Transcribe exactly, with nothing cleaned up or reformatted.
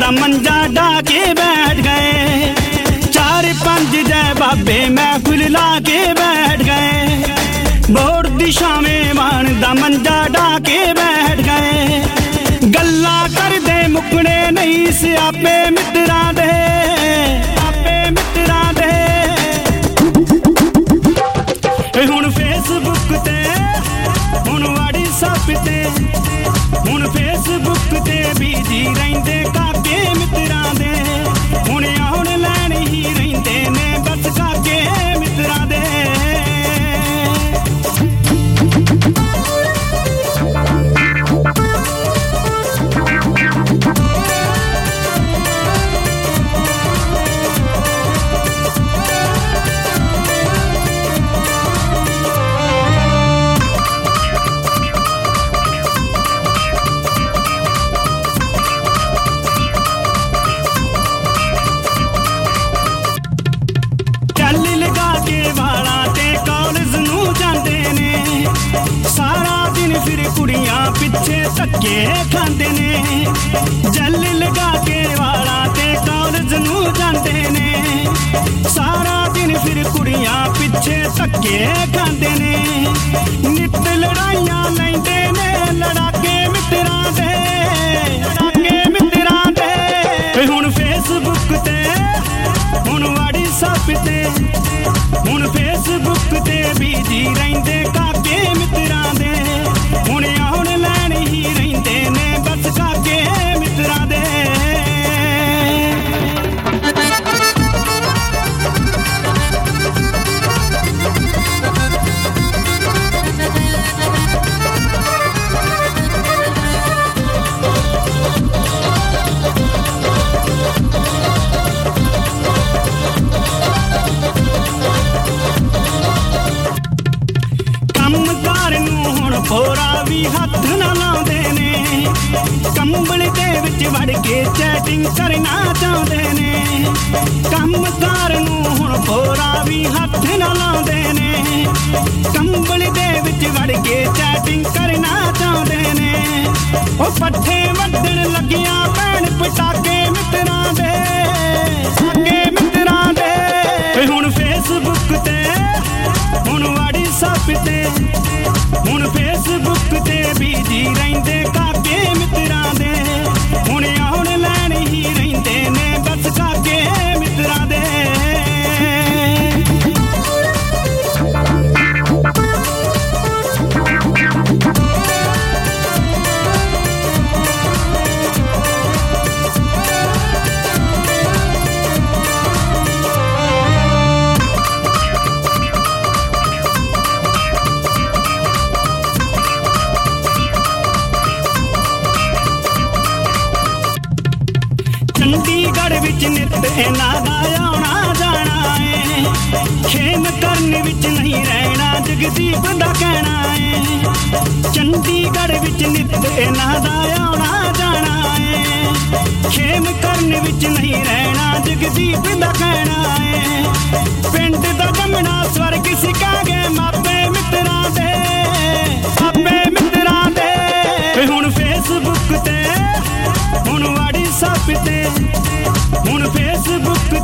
दा मंजा डा के बैठ गए। चार पंज जय बाबे महफिल ला के बैठ गए। बोर दिशा में मान दा मंजा डा के बैठ गए। गल्ला कर दे मुकने नहीं सियापे मित्रा दे, आपे मित्रा दे। हुण फेसबुक ते हुण व्हाट्सएप ते हुण फेसबुक ते बिजी रहिंदे काके मित्रा दे। हुण ऑनलाइन ही रहिंदे ने बस काके मित्रा दे। कुड़ियां पिछे धक्के खांदे ने। जल लगा के वाला ते कॉलेज नू जांदे ने। सारा दिन फिर कुड़ियां पिछे धक्के खांदे ने। नित लड़ाइयां लैंदे ने लड़ाके मित्रा दे, लड़ाके मित्रा दे। हुण फेसबुक ते हुण व्हाट्सएप ते हुण फेसबुक ते बिजी रहिंदे काके मित्रा दे। हुण ऑनलाइन ही रहिंदे ने बस काके मित्रा दे। होरा भी हथ ना लाउंदे ने। कंबल दे विच वड़ के चैटिंग करना चाहुंदे ने। कम कार नू हुण होरा भी हथ ना लाउंदे ने। कंबल दे विच वड़ के चैटिंग करना चाहुंदे ने। ओ पट्ठे वड्डण लगियां भैण पटाके मित्रा दे, पटाके मित्रा दे। हुण फेसबुक ते हुण व्हाट्सएप ते हुण फेसबुक ते बिजी रहिंदे काके मित्रा दे। हुण ऑनलाइन ही रहिंदे ने बस काके मित्रा दे। चंडीगढ़ विच नित इन्हां दा आउणा जाना है। खेम करन विच नहीं रहना जगदीप दा कहना है। चंडीगढ़ विच नित इन्हां दा आउणा जाना है। खेम करन विच नहीं रहना जगदीप दा कहना है। पिंड दा जमना स्वर्ग सिखा गए मापे मित्रा दे, मापे मित्रा दे। हुण फेसबुक ते हुण व्हाट्सएप ते हुण फेसबुक